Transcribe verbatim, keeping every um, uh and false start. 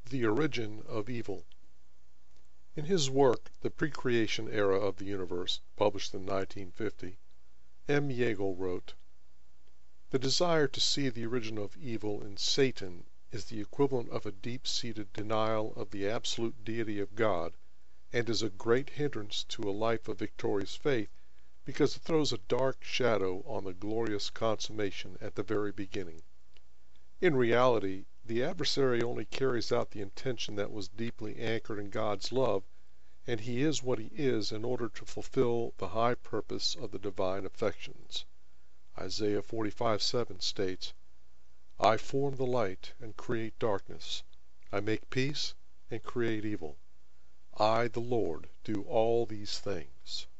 The Origin of Evil. In his work The Pre-Creation Era of the Universe, published in nineteen fifty, M. Jaegel wrote: "The desire to see the origin of evil in Satan is the equivalent of a deep-seated denial of the absolute deity of God, and is a great hindrance to a life of victorious faith, because it throws a dark shadow on the glorious consummation at the very beginning. In reality, the adversary only carries out the intention that was deeply anchored in God's love, and he is what he is in order to fulfill the high purpose of the divine affections. Isaiah forty-five seven states, I form the light and create darkness. I make peace and create evil. I, the Lord, do all these things.